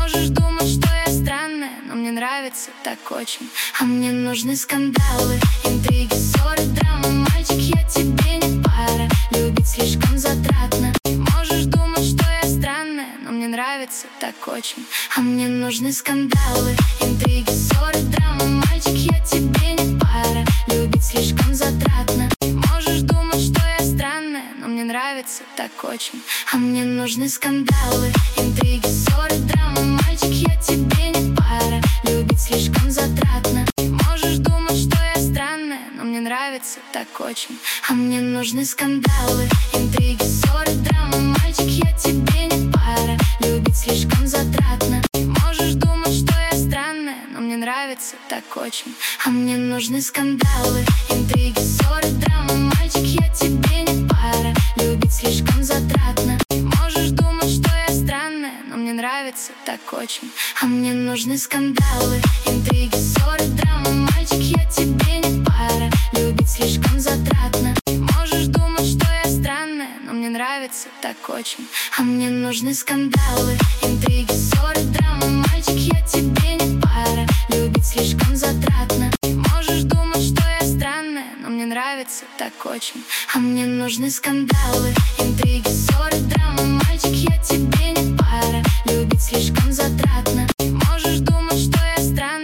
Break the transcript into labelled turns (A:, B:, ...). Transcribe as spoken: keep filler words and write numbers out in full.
A: можешь думать, что я странная, но мне нравится так очень. А мне нужны скандалы, интриги, ссоры, драмы. Мальчик, я тебе не пара, любить слишком затратно. Ты можешь думать, что я странная, но мне нравится так очень. А мне нужны скандалы, интриги, ссоры, драмы. Мальчик, я тебе не пара, любить слишком затратно. Ты можешь думать, что я странная, но мне нравится так очень. А мне нужны скандалы, интриги, ссоры, драмы. Мальчик, я тебе не пара, любить слишком затратно. Ты можешь думать, что я странная, но мне нравится так очень. А мне нужны скандалы, интриги, ссоры, драмы. Мальчик, я тебе не пара, любить слишком затратно. Ты можешь думать, что я странная, но мне нравится так очень. А мне нужны скандалы, интриги, ссоры, драмы. Мальчик, я тебе не пара, любить слишком затратно. Ты можешь думать, что я странная, но мне нравится так очень. А мне нужны скандалы, интриги, ссоры, драмы. Мальчик, я тебе не пара, любить слишком затратно. Ты можешь думать, что я странная, но мне нравится так очень. А мне нужны скандалы, интриги, ссоры, драмы. Мальчик, я тебе не пара, любить слишком затратно. Ты можешь думать, что я странная, но мне нравится так очень. А мне нужны скандалы, интриги, ссоры, драмы. Мальчик, я тебе не пара, любить слишком затратно.